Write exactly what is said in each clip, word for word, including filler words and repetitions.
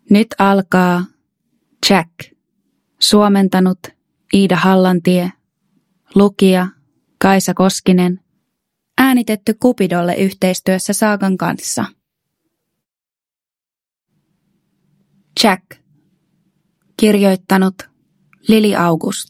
Nyt alkaa Jack. Suomentanut Iida Hallantie. Lukija Kaisa Koskinen. Äänitetty Cupidolle yhteistyössä Saagan kanssa. Jack. Kirjoittanut Lili August.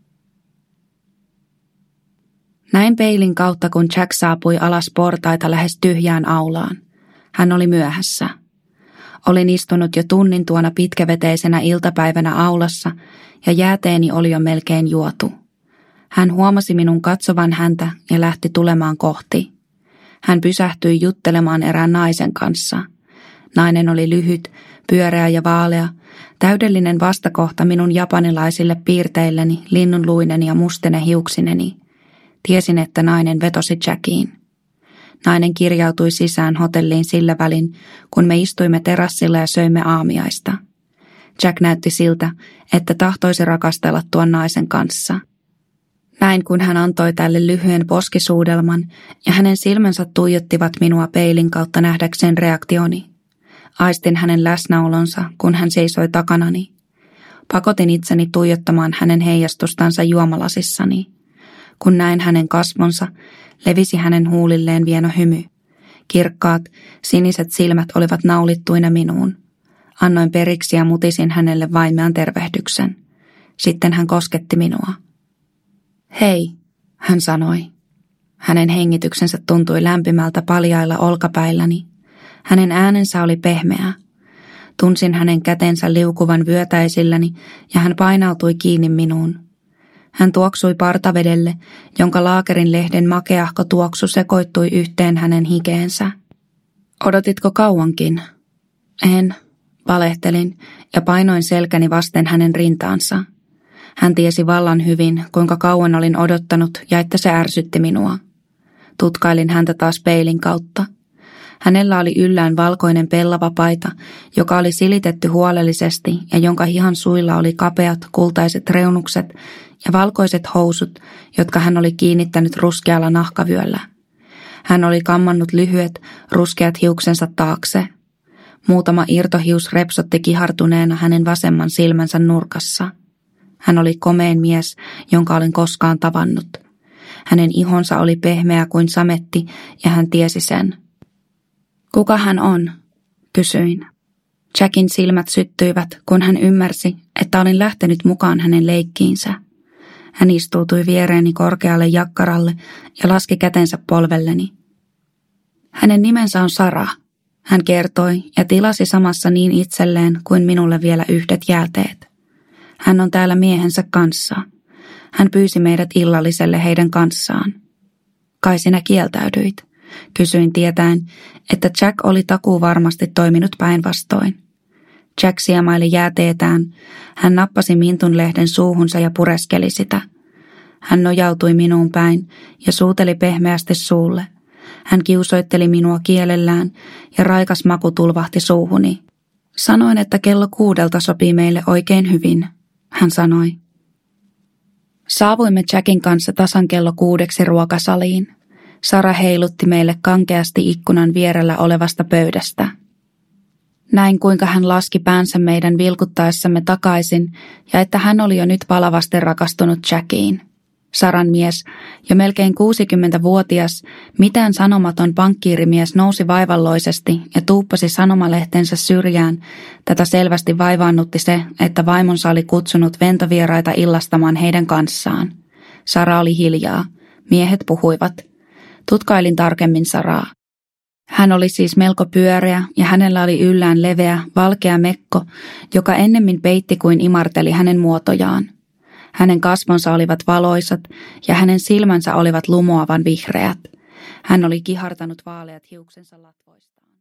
Näin peilin kautta, kun Jack saapui alas portaita lähes tyhjään aulaan. Hän oli myöhässä. Olin istunut jo tunnin tuona pitkäveteisenä iltapäivänä aulassa ja jääteeni oli jo melkein juotu. Hän huomasi minun katsovan häntä ja lähti tulemaan kohti. Hän pysähtyi juttelemaan erään naisen kanssa. Nainen oli lyhyt, pyöreä ja vaalea, täydellinen vastakohta minun japanilaisille piirteilleni, linnunluinen ja mustene hiuksineni. Tiesin, että nainen vetosi Jackiin. Nainen kirjautui sisään hotelliin sillä välin, kun me istuimme terassilla ja söimme aamiaista. Jack näytti siltä, että tahtoisi rakastella tuon naisen kanssa. Näin kun hän antoi tälle lyhyen poskisuudelman ja hänen silmänsä tuijottivat minua peilin kautta nähdäkseen reaktioni. Aistin hänen läsnäolonsa, kun hän seisoi takanani. Pakotin itseni tuijottamaan hänen heijastustansa juomalasissani. Kun näin hänen kasvonsa, levisi hänen huulilleen vieno hymy. Kirkkaat, siniset silmät olivat naulittuina minuun. Annoin periksi ja mutisin hänelle vaimean tervehdyksen. Sitten hän kosketti minua. Hei, hän sanoi. Hänen hengityksensä tuntui lämpimältä paljailla olkapäilläni. Hänen äänensä oli pehmeä. Tunsin hänen kätensä liukuvan vyötäisilläni ja hän painautui kiinni minuun. Hän tuoksui partavedelle, jonka laakerin lehden makeahko tuoksu sekoittui yhteen hänen hikeensä. Odotitko kauankin? En, valehtelin ja painoin selkäni vasten hänen rintaansa. Hän tiesi vallan hyvin, kuinka kauan olin odottanut ja että se ärsytti minua. Tutkailin häntä taas peilin kautta. Hänellä oli yllään valkoinen pellava paita, joka oli silitetty huolellisesti ja jonka hihan suilla oli kapeat kultaiset reunukset ja valkoiset housut, jotka hän oli kiinnittänyt ruskealla nahkavyöllä. Hän oli kammannut lyhyet, ruskeat hiuksensa taakse. Muutama irtohius repsotti kihartuneena hänen vasemman silmänsä nurkassa. Hän oli komein mies, jonka olin koskaan tavannut. Hänen ihonsa oli pehmeä kuin sametti ja hän tiesi sen. Kuka hän on? Kysyin. Jackin silmät syttyivät, kun hän ymmärsi, että olin lähtenyt mukaan hänen leikkiinsä. Hän istuutui viereeni korkealle jakkaralle ja laski kätensä polvelleni. Hänen nimensä on Sara, hän kertoi ja tilasi samassa niin itselleen kuin minulle vielä yhdet jääteet. Hän on täällä miehensä kanssa. Hän pyysi meidät illalliselle heidän kanssaan. Kai sinä kieltäydyit? Kysyin tietäen, että Jack oli takuu varmasti toiminut päinvastoin. Jack siemaili jääteetään. Hän nappasi mintun lehden suuhunsa ja pureskeli sitä. Hän nojautui minuun päin ja suuteli pehmeästi suulle. Hän kiusoitteli minua kielellään ja raikas maku tulvahti suuhuni. Sanoin, että kello kuudelta sopii meille oikein hyvin, hän sanoi. Saavuimme Jackin kanssa tasan kello kuudeksi ruokasaliin. Sara heilutti meille kankeasti ikkunan vierellä olevasta pöydästä. Näin kuinka hän laski päänsä meidän vilkuttaessamme takaisin ja että hän oli jo nyt palavasti rakastunut Jackiin. Saran mies, jo melkein kuusikymmentävuotias, mitään sanomaton pankkiirimies nousi vaivalloisesti ja tuuppasi sanomalehtensä syrjään. Tätä selvästi vaivaannutti se, että vaimonsa oli kutsunut ventovieraita illastamaan heidän kanssaan. Sara oli hiljaa. Miehet puhuivat. Tutkailin tarkemmin Saraa. Hän oli siis melko pyöreä ja hänellä oli yllään leveä, valkea mekko, joka ennemmin peitti kuin imarteli hänen muotojaan. Hänen kasvonsa olivat valoisat ja hänen silmänsä olivat lumoavan vihreät. Hän oli kihartanut vaaleat hiuksensa latvoistaan.